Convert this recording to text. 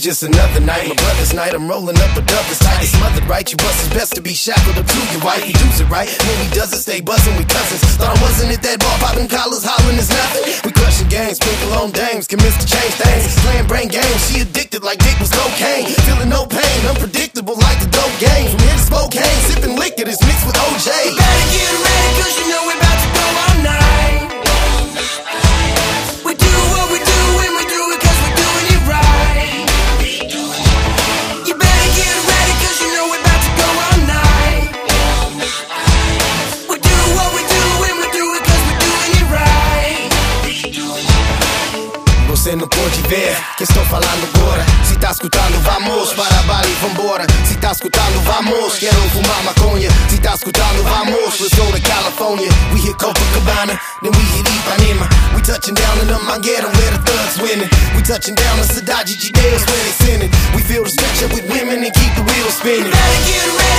just another night, my brother's night. I'm rolling up a dub that's tight, it's smothered right. You bust, it's best to be shackled up to your wife. He does it right, when he does it, stay buzzing with cousins. Thought I wasn't at that bar, popping collars, hollering is nothing. We crushing games, sprinkle on dames, convinced to change things. Playing brain games, she addicted like dick was cocaine. Feeling no pain, unpredictable like the dope game. From here to Spokane, sipping liquor that's mixed with OJ. You better get ready, cause you know we're about to go all night. We do what we do when we do it, cause we're doing it right. You better get ready, cause you know we're about to go all night. We do what we do when we do it, cause we're doing it right. Você não pode ver que estou falando agora. Se tá escutando, vamos para Bali, vambora. Se tá escutando, vamos. Quero fumar maconha. Se tá escutando, vamos. Let's go to California. We hit Copacabana, then we hit Ipanema. We touching down in the Manguera where the thugs winning. We touching down in Cidade de Deus where they sinning. We feel the stretch up with women and keep the wheels spinning. You better get ready.